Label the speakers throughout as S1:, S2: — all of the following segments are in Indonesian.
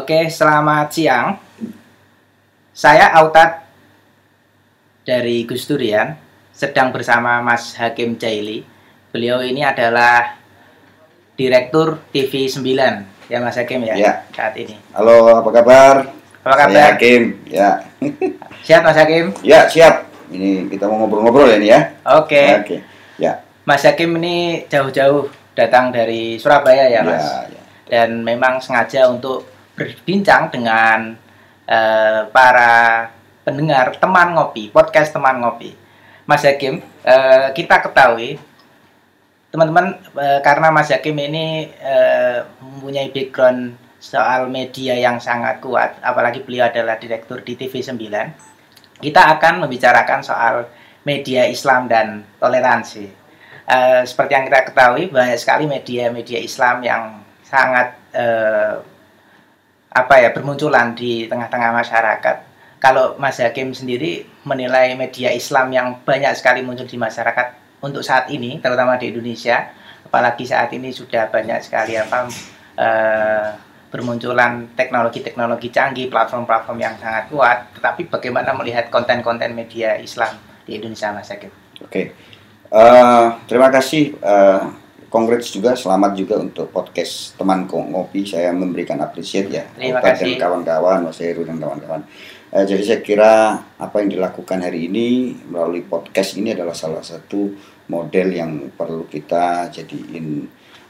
S1: Oke, selamat siang. Saya Autat dari Gus Durian, sedang bersama Mas Hakim Jaili. Beliau ini adalah Direktur TV 9, ya Mas Hakim ya,
S2: Ya.
S1: saat ini.
S2: Halo, apa kabar?
S1: Apa kabar?
S2: Saya Hakim, ya.
S1: Siap Mas Hakim?
S2: Ya, siap. Ini kita mau ngobrol-ngobrol ya nih ya.
S1: Oke.
S2: Oke. Ya.
S1: Mas Hakim ini jauh-jauh datang dari Surabaya ya Mas?
S2: Ya.
S1: Dan memang sengaja untuk berbincang dengan para pendengar teman ngopi, podcast teman ngopi. Mas Hakim, kita ketahui teman-teman karena Mas Hakim ini mempunyai background soal media yang sangat kuat, apalagi beliau adalah direktur di TV 9. Kita akan membicarakan soal media Islam dan toleransi. Seperti yang kita ketahui, banyak sekali media-media Islam yang sangat bermunculan di tengah-tengah masyarakat. Kalau Mas Hakim sendiri menilai media Islam yang banyak sekali muncul di masyarakat untuk saat ini, terutama di Indonesia, apalagi saat ini sudah banyak sekali bermunculan teknologi-teknologi canggih, platform-platform yang sangat kuat. Tetapi bagaimana melihat konten-konten media Islam di Indonesia, Mas Hakim?
S2: Oke. Terima kasih. Congrats juga, selamat juga untuk podcast teman ngopi. Saya memberikan apresiat ya.
S1: Terima kasih.
S2: Dan kawan-kawan, Mas Heru dan kawan-kawan. Jadi saya kira apa yang dilakukan hari ini melalui podcast ini adalah salah satu model yang perlu kita jadiin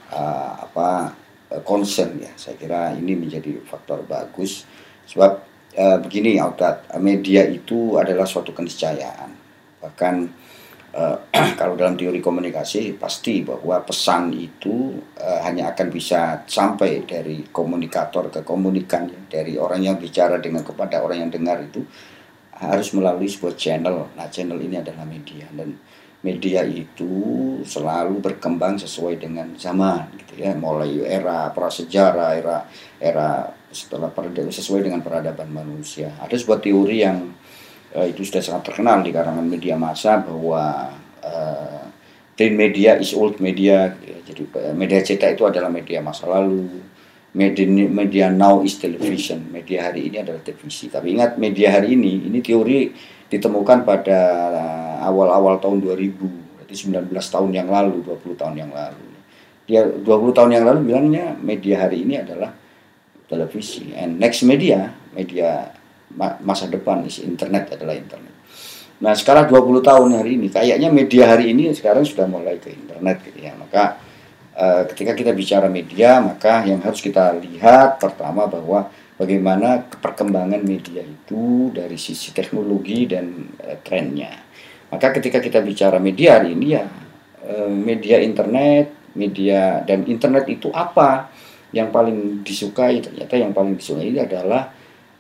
S2: concern ya. Saya kira ini menjadi faktor bagus. Sebab begini, Autat, media itu adalah suatu keniscayaan. Bahkan kalau dalam teori komunikasi pasti bahwa pesan itu hanya akan bisa sampai dari komunikator ke komunikan ya, dari orang yang bicara kepada orang yang dengar itu harus melalui sebuah channel. Nah, channel ini adalah media, dan media itu selalu berkembang sesuai dengan zaman gitu ya, mulai era prasejarah, era setelah sesuai dengan peradaban manusia. Ada sebuah teori yang itu sudah sangat terkenal di kalangan media massa bahwa print media is old media. Jadi media cetak itu adalah media masa lalu. Media now is television. Media hari ini adalah televisi. Tapi ingat, media hari ini teori ditemukan pada awal-awal tahun 2000, berarti 19 tahun yang lalu, 20 tahun yang lalu. Dia 20 tahun yang lalu bilangnya media hari ini adalah televisi. And next media masa depan internet adalah internet. Nah, sekarang 20 tahun hari ini kayaknya media hari ini sekarang sudah mulai ke internet gitu ya. Maka ketika kita bicara media, maka yang harus kita lihat pertama bahwa bagaimana perkembangan media itu dari sisi teknologi dan trennya. Maka ketika kita bicara media hari ini ya, media internet, media dan internet itu apa yang paling disukai? Ternyata yang paling disukai adalah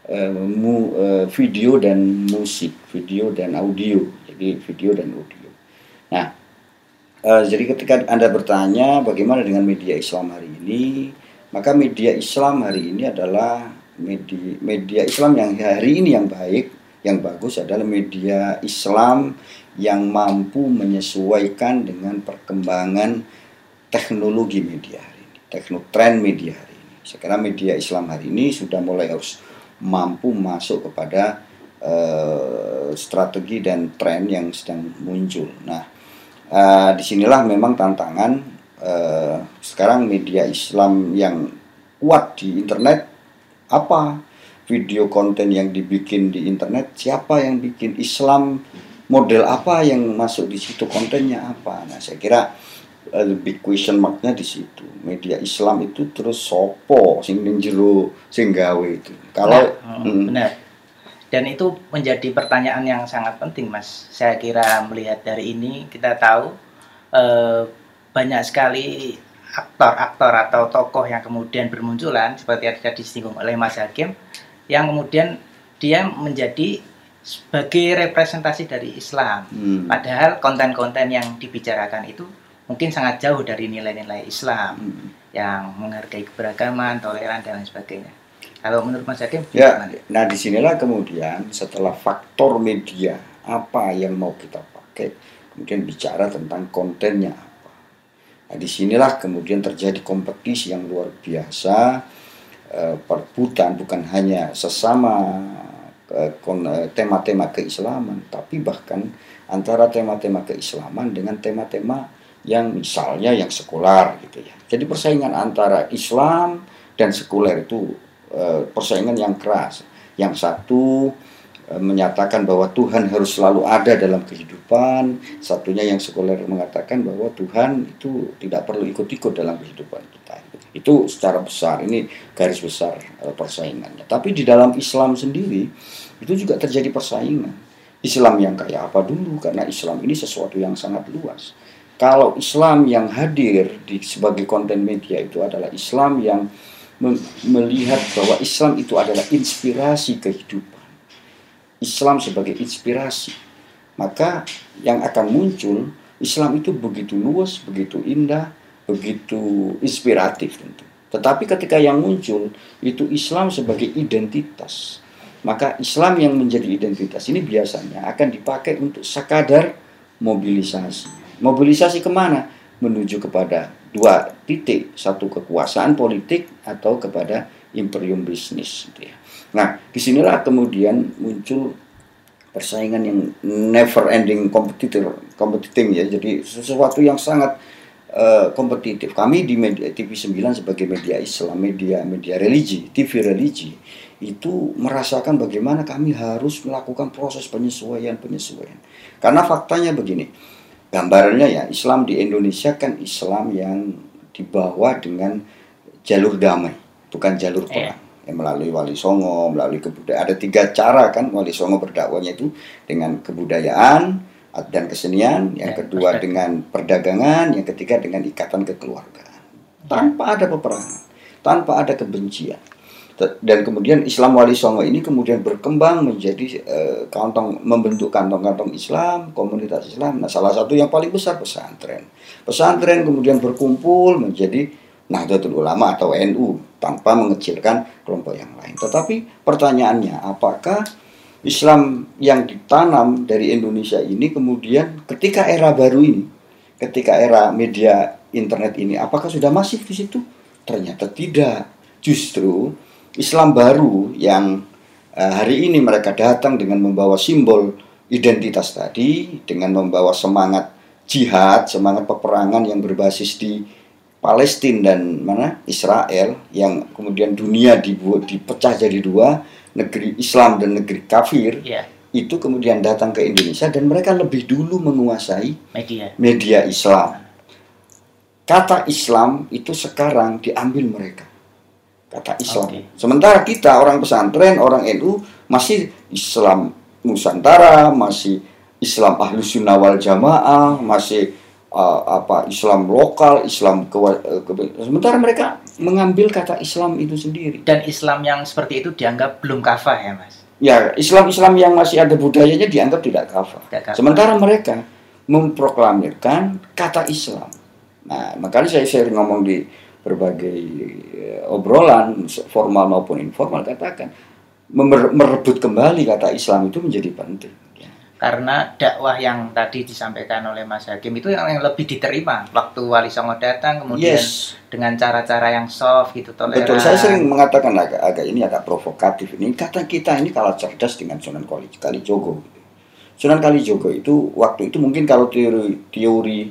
S2: video dan musik, video dan audio. Jadi video dan audio. Nah, jadi ketika Anda bertanya bagaimana dengan media Islam hari ini, maka media Islam hari ini adalah media Islam yang hari ini yang baik, yang bagus adalah media Islam yang mampu menyesuaikan dengan perkembangan teknologi media hari ini, tren media hari ini. Saya kira media Islam hari ini sudah mulai harus mampu masuk kepada strategi dan tren yang sedang muncul. Nah, disinilah memang tantangan sekarang media Islam yang kuat di internet. Apa video konten yang dibikin di internet? Siapa yang bikin? Islam model apa yang masuk di situ, kontennya apa? Nah, saya kira big question marknya di situ. Media Islam itu terus sopo sing ning jero sing gawe itu. Kalau
S1: benar. Dan itu menjadi pertanyaan yang sangat penting, Mas. Saya kira melihat dari ini kita tahu banyak sekali aktor-aktor atau tokoh yang kemudian bermunculan seperti yang tadi disinggung oleh Mas Hakim, yang kemudian dia menjadi sebagai representasi dari Islam. Padahal konten-konten yang dibicarakan itu mungkin sangat jauh dari nilai-nilai Islam yang menghargai keberagaman, toleran dan lain sebagainya. Kalau menurut Mas Hakim,
S2: ya, nah disinilah kemudian setelah faktor media apa yang mau kita pakai, kemudian bicara tentang kontennya apa. Nah disinilah kemudian terjadi kompetisi yang luar biasa perebutan bukan hanya sesama tema-tema keislaman, tapi bahkan antara tema-tema keislaman dengan tema-tema yang misalnya yang sekular gitu ya. Jadi persaingan antara Islam dan sekuler itu persaingan yang keras. Yang satu menyatakan bahwa Tuhan harus selalu ada dalam kehidupan, satunya yang sekuler mengatakan bahwa Tuhan itu tidak perlu ikut-ikut dalam kehidupan kita. Itu secara besar, ini garis besar persaingannya. Tapi di dalam Islam sendiri itu juga terjadi persaingan. Islam yang kayak apa dulu, karena Islam ini sesuatu yang sangat luas. Kalau Islam yang hadir sebagai konten media itu adalah Islam yang melihat bahwa Islam itu adalah inspirasi kehidupan. Islam sebagai inspirasi, maka yang akan muncul Islam itu begitu luas, begitu indah, begitu inspiratif tentu. Tetapi ketika yang muncul itu Islam sebagai identitas, maka Islam yang menjadi identitas ini biasanya akan dipakai untuk sekadar mobilisasi. Mobilisasi kemana? Menuju kepada dua titik, satu kekuasaan politik atau kepada imperium bisnis gitu ya. Nah, disinilah kemudian muncul persaingan yang never ending competing ya. Jadi sesuatu yang sangat kompetitif. Kami di media TV9 sebagai media Islam, media religi, TV religi itu merasakan bagaimana kami harus melakukan proses penyesuaian. Karena faktanya begini. Gambarannya ya, Islam di Indonesia kan Islam yang dibawa dengan jalur damai, bukan jalur perang. Melalui Wali Songo, melalui kebudayaan. Ada 3 cara kan Wali Songo berdakwahnya itu, dengan kebudayaan dan kesenian, yang kedua dengan perdagangan, yang ketiga dengan ikatan kekeluargaan. Tanpa ada peperangan, tanpa ada kebencian. Dan kemudian Islam Wali Songo ini kemudian berkembang menjadi membentuk kantong-kantong Islam, komunitas Islam. Nah, salah satu yang paling besar pesantren. Pesantren kemudian berkumpul menjadi Nahdlatul Ulama atau NU tanpa mengecilkan kelompok yang lain. Tetapi pertanyaannya, apakah Islam yang ditanam dari Indonesia ini kemudian ketika era baru ini, ketika era media internet ini, apakah sudah masif di situ? Ternyata tidak. Justru Islam baru yang hari ini mereka datang dengan membawa simbol identitas tadi, dengan membawa semangat jihad, semangat peperangan yang berbasis di Palestina dan Israel, yang kemudian dunia dipecah jadi 2, negeri Islam dan negeri kafir. Itu kemudian datang ke Indonesia dan mereka lebih dulu menguasai media Islam. Kata Islam itu sekarang diambil mereka, kata Islam. Sementara kita orang pesantren, orang NU masih Islam Nusantara, masih Islam Ahlus Sunnah wal Jamaah, masih Islam lokal, Islam sementara mereka mengambil kata Islam itu sendiri.
S1: Dan Islam yang seperti itu dianggap belum kafah ya, Mas?
S2: Ya, Islam yang masih ada budayanya dianggap tidak kafah. Sementara mereka memproklamirkan kata Islam. Nah, makanya saya sering ngomong di berbagai obrolan formal maupun informal, katakan merebut kembali kata Islam itu menjadi penting.
S1: Karena dakwah yang tadi disampaikan oleh Mas Hakim itu yang lebih diterima waktu Wali Songo datang, kemudian dengan cara-cara yang soft gitu, toleran.
S2: Betul, saya sering mengatakan agak provokatif ini, kata kita ini kalah cerdas dengan Sunan Kalijogo. Sunan Kalijogo itu waktu itu mungkin kalau teori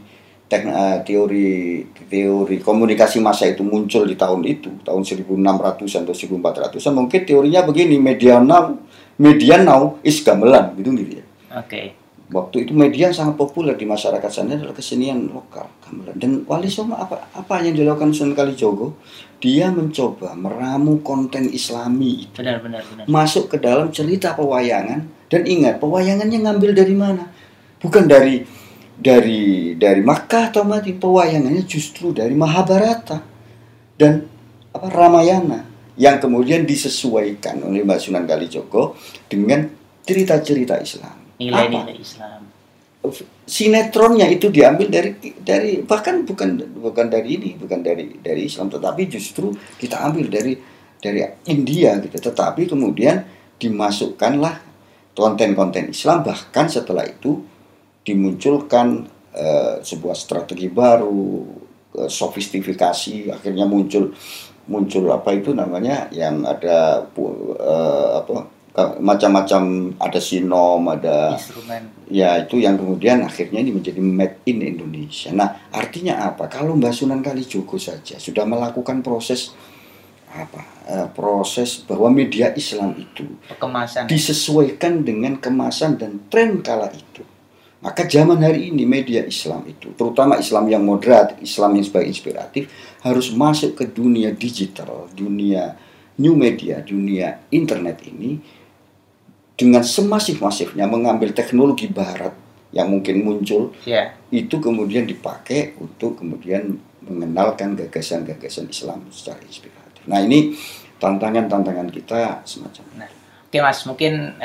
S2: komunikasi massa itu muncul di tahun 1600-an atau 1400-an, mungkin teorinya begini, media now is gamelan gitu ya. Waktu itu media yang sangat populer di masyarakat sana adalah kesenian lokal, gamelan. Dan Wali Songo apa yang dilakukan Sunan Kalijogo? Dia mencoba meramu konten Islami itu.
S1: Benar.
S2: Masuk ke dalam cerita pewayangan, dan ingat, pewayangannya ngambil dari mana? Bukan dari Makkah atau Madinah, pewayangannya justru dari Mahabharata dan Ramayana, yang kemudian disesuaikan oleh Mbak Sunan Kalijogo dengan cerita-cerita Islam.
S1: Nilai-nilai Islam.
S2: Sinetronnya itu diambil dari bahkan bukan dari Islam, tetapi justru kita ambil dari India gitu. Tetapi kemudian dimasukkanlah konten-konten Islam, bahkan setelah itu dimunculkan sebuah strategi baru, sofistifikasi, akhirnya muncul muncul apa itu namanya yang ada macam-macam, ada sinom, ada
S1: instrumen.
S2: ya itu yang kemudian akhirnya ini menjadi made in Indonesia. Nah, artinya apa? Kalau Mbak Sunan Kalijogo saja sudah melakukan proses proses bahwa media Islam itu
S1: Kemasan
S2: disesuaikan dengan kemasan dan tren kala itu. Maka zaman hari ini media Islam itu, terutama Islam yang moderat, Islam yang sebagai inspiratif, harus masuk ke dunia digital, dunia new media, dunia internet ini dengan semasif-masifnya mengambil teknologi barat yang mungkin muncul, itu kemudian dipakai untuk kemudian mengenalkan gagasan-gagasan Islam secara inspiratif. Nah, ini tantangan-tantangan kita semacam.
S1: Nah, oke Mas, mungkin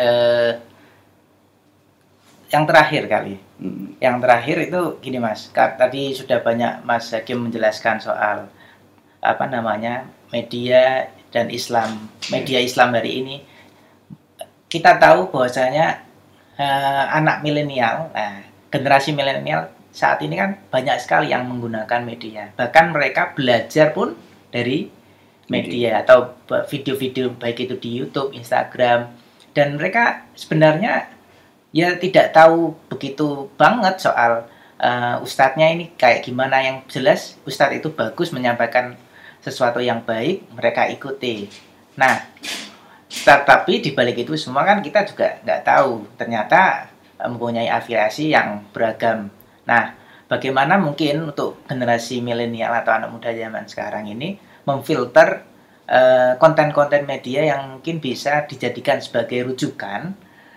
S1: yang terakhir kali. Yang terakhir itu gini Mas, tadi sudah banyak Mas Hakim menjelaskan soal apa namanya media dan Islam, media Islam hari ini. Kita tahu bahwasanya anak milenial, generasi milenial saat ini kan banyak sekali yang menggunakan media. Bahkan mereka belajar pun dari media atau video-video baik itu di YouTube, Instagram, dan mereka sebenarnya ya tidak tahu begitu banget soal ustadznya ini kayak gimana. Yang jelas ustadz itu bagus menyampaikan sesuatu yang baik, mereka ikuti. Nah, tapi di balik itu semua kan kita juga nggak tahu ternyata mempunyai afiliasi yang beragam. Nah, bagaimana mungkin untuk generasi milenial atau anak muda zaman sekarang ini memfilter konten-konten media yang mungkin bisa dijadikan sebagai rujukan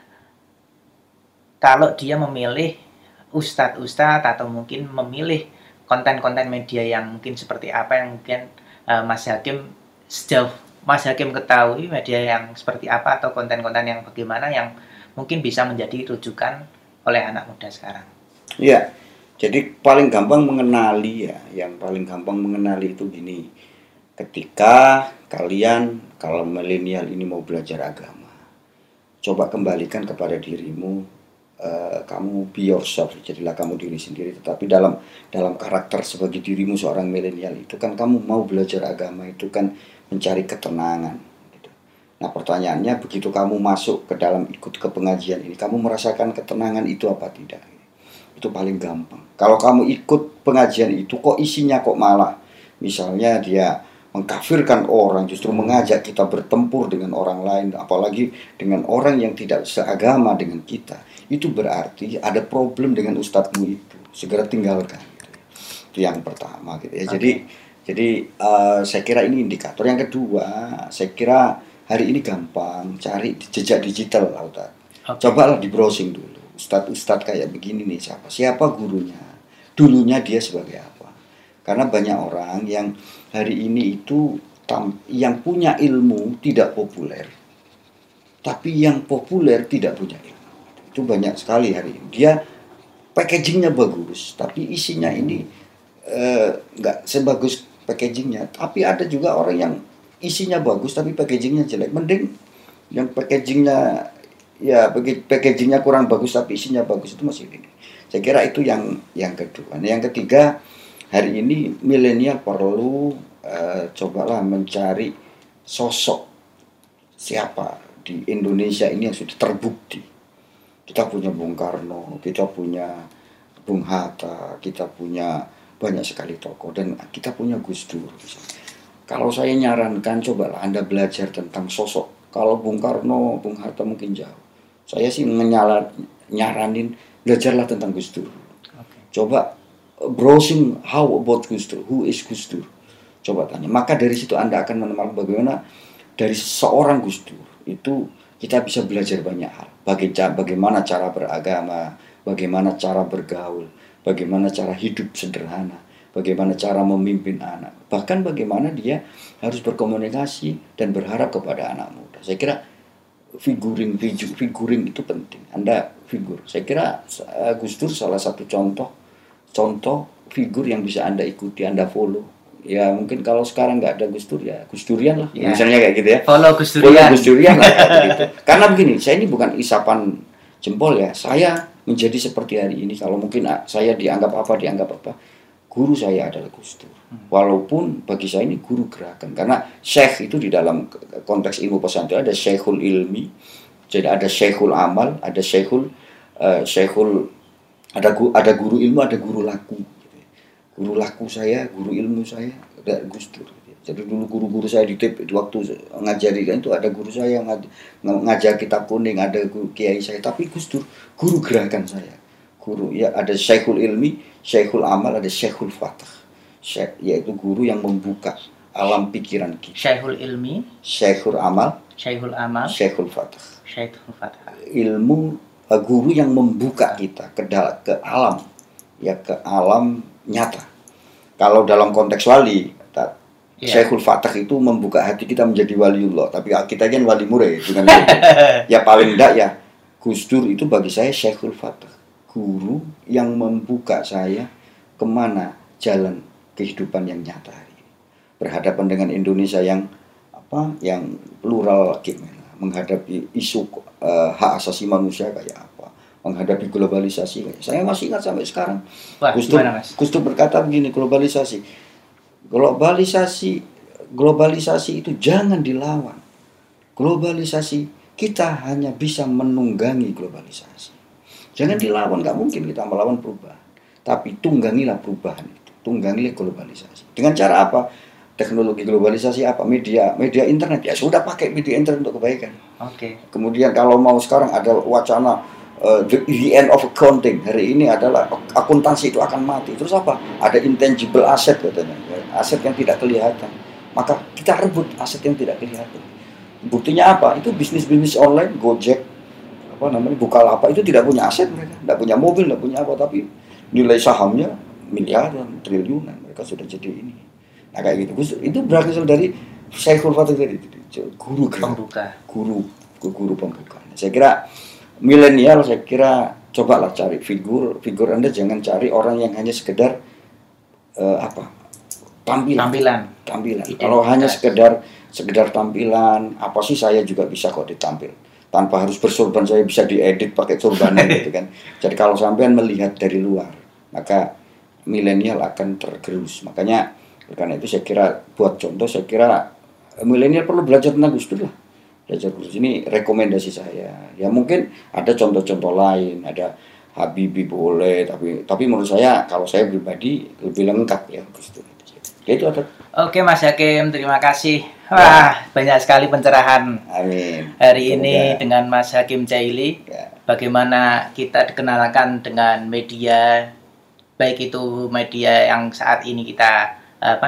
S1: kalau dia memilih ustadz-ustadz atau mungkin memilih konten-konten media yang mungkin seperti apa yang mungkin Mas Hakim sejauh Mas Hakim ketahui media yang seperti apa atau konten-konten yang bagaimana yang mungkin bisa menjadi rujukan oleh anak muda sekarang.
S2: Iya, jadi paling gampang mengenali ya, yang paling gampang mengenali itu gini. Ketika kalian, kalau milenial ini mau belajar agama, coba kembalikan kepada dirimu, kamu be yourself, jadilah kamu diri sendiri. Tetapi dalam karakter sebagai dirimu seorang milenial itu kan kamu mau belajar agama itu kan mencari ketenangan gitu. Nah, pertanyaannya begitu kamu masuk ke dalam ikut ke pengajian ini, kamu merasakan ketenangan itu apa tidak? Itu paling gampang. Kalau kamu ikut pengajian itu kok isinya kok malah misalnya dia mengkafirkan orang, justru mengajak kita bertempur dengan orang lain, apalagi dengan orang yang tidak seagama dengan kita, itu berarti ada problem dengan ustadzmu itu. Segera tinggalkan gitu. Itu yang pertama gitu ya. Jadi saya kira ini indikator. Yang kedua, saya kira hari ini gampang cari jejak digital, Ustaz. Cobalah di browsing dulu. Ustadz kayak begini nih siapa gurunya, dulunya dia sebagai apa. Karena banyak orang yang hari ini itu yang punya ilmu tidak populer, tapi yang populer tidak punya ilmu. Itu banyak sekali hari ini. Dia packagingnya bagus, tapi isinya ini nggak sebagus packagingnya. Tapi ada juga orang yang isinya bagus tapi packagingnya jelek. Mending yang packagingnya kurang bagus tapi isinya bagus, itu masih ini. Saya kira itu yang kedua. Yang ketiga, hari ini milenial perlu cobalah mencari sosok siapa di Indonesia ini yang sudah terbukti. Kita punya Bung Karno, kita punya Bung Hatta, kita punya banyak sekali tokoh, dan kita punya Gus Dur. Kalau saya nyarankan, cobalah Anda belajar tentang sosok. Kalau Bung Karno, Bung Hatta mungkin jauh. Saya sih nyaranin belajarlah tentang Gus Dur. Coba browsing how about Gus Dur, who is Gus Dur. Coba tanya. Maka dari situ Anda akan menemukan bagaimana dari seorang Gus Dur itu kita bisa belajar banyak hal. Bagaimana cara beragama, bagaimana cara bergaul, bagaimana cara hidup sederhana, bagaimana cara memimpin anak, bahkan bagaimana dia harus berkomunikasi dan berharap kepada anak muda. Saya kira figuring itu penting. Anda figur. Saya kira Gus Dur salah satu contoh figur yang bisa Anda ikuti, Anda follow. Ya mungkin kalau sekarang nggak ada Gus Dur ya Gus Durian lah, ya. Misalnya kayak gitu ya.
S1: Follow Gus
S2: Durian lah gitu. Karena begini, saya ini bukan isapan jempol ya. Saya menjadi seperti hari ini, kalau mungkin saya dianggap apa. guru saya adalah Gus Dur. Walaupun bagi saya ini guru gerakan, karena syekh itu di dalam konteks ilmu pesantren ada syekhul ilmi, jadi ada syekhul amal, ada ada guru ilmu, ada guru laku. Guru laku saya, guru ilmu saya ada Gus Dur. Jadi dulu guru-guru saya di waktu ngajari kan itu ada guru saya yang ngajar kitab kuning, ada kiai saya, tapi Gus Dur guru gerakan saya. Guru ya, ada syekhul ilmi, syekhul amal, ada syekhul fatah. Yaitu guru yang membuka alam pikiran kita.
S1: Syekhul ilmi,
S2: syekhul amal, syekhul fatah. Ilmu guru yang membuka kita ke alam, ya ke alam nyata. Kalau dalam konteks wali, syekhul fatah itu membuka hati kita menjadi waliullah. Tapi kita kan wali murid dengan ya paling enggak ya Gus Dur itu bagi saya syekhul fatah, guru yang membuka saya kemana jalan kehidupan yang nyata hari ini. Berhadapan dengan Indonesia yang yang plural gimana, menghadapi isu hak asasi manusia kayak apa, menghadapi globalisasi kayak. Saya masih ingat sampai sekarang. Gus Dur berkata begini, globalisasi itu jangan dilawan. Globalisasi kita hanya bisa menunggangi globalisasi. Jangan dilawan, nggak mungkin kita melawan perubahan. Tapi tunggangilah perubahan itu, tunggangilah globalisasi. Dengan cara apa? Teknologi globalisasi apa? Media internet, ya sudah pakai media internet untuk kebaikan. Kemudian kalau mau sekarang ada wacana the end of accounting, hari ini adalah akuntansi itu akan mati. Terus apa? Ada intangible asset katanya, aset yang tidak kelihatan. Maka kita rebut aset yang tidak kelihatan. Buktinya apa? Itu bisnis online, Gojek, Bukalapak itu tidak punya aset mereka, tidak punya mobil, tidak punya apa, tapi nilai sahamnya miliaran, triliunan, mereka sudah jadi ini. Nah kayak gitu. Itu berasal dari Syekhul Fatah tadi, guru pembuka. Guru pembuka. Saya kira milenial, cobalah cari figur Anda, jangan cari orang yang hanya sekedar tampilan. Kalau hanya sekedar tampilan, apa sih saya juga bisa kok ditampil. Tanpa harus bersorban saya bisa diedit pakai sorban gitu kan. Jadi kalau sampean melihat dari luar, maka milenial akan tergerus. Makanya karena itu saya kira buat contoh, saya kira milenial perlu belajar tentang Gus Dur lah. Belajar Gus Dur ini rekomendasi saya. Ya mungkin ada contoh-contoh lain, ada Habibie boleh, tapi menurut saya kalau saya pribadi lebih lengkap ya Gus Dur. Itu ada.
S1: Oke Mas Hakim, terima kasih. Wah, banyak sekali pencerahan.
S2: Amin.
S1: Hari ini dengan Mas Hakim Jaili. Bagaimana kita dikenalkan dengan media, baik itu media yang saat ini kita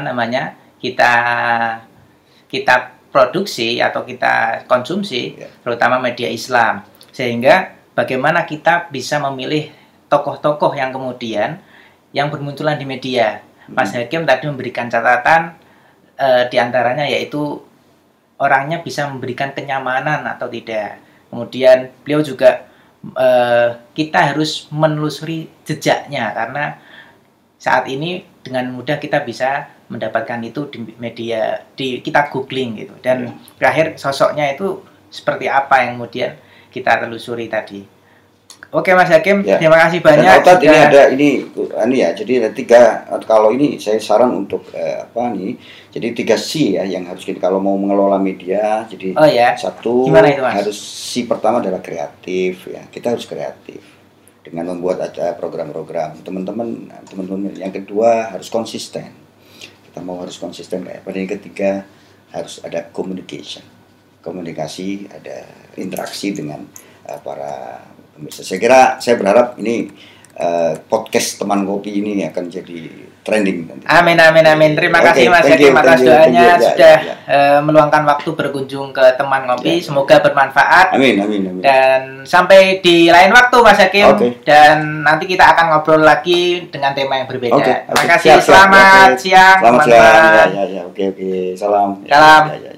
S1: kita produksi atau kita konsumsi, terutama media Islam. Sehingga bagaimana kita bisa memilih tokoh-tokoh yang kemudian yang bermunculan di media. Mas Hakim tadi memberikan catatan diantaranya yaitu orangnya bisa memberikan kenyamanan atau tidak. Kemudian beliau juga kita harus menelusuri jejaknya, karena saat ini dengan mudah kita bisa mendapatkan itu di media, kita googling gitu. Dan terakhir sosoknya itu seperti apa yang kemudian kita telusuri tadi. Oke Mas Hakim, terima kasih banyak.
S2: Dan ini ada ini ya, jadi ada 3, kalau ini saya saran untuk jadi 3 C ya yang harus kita kalau mau mengelola media. Jadi satu itu, harus C pertama adalah kreatif ya, kita harus kreatif dengan membuat acara program-program teman-teman. Yang kedua harus konsisten, kita mau harus konsisten kayak. Pada yang ketiga harus ada komunikasi, ada interaksi dengan para pemirsa. Saya berharap ini podcast teman kopi ini akan jadi trending nanti.
S1: Amin. Terima kasih Mas Hakim atas doanya sudah meluangkan waktu berkunjung ke teman ngopi. Semoga bermanfaat.
S2: Amin.
S1: Dan sampai di lain waktu Mas Hakim. Dan nanti kita akan ngobrol lagi dengan tema yang berbeda. Terima kasih. Selamat siang.
S2: Selamat siang. Oke. Salam.
S1: Salam.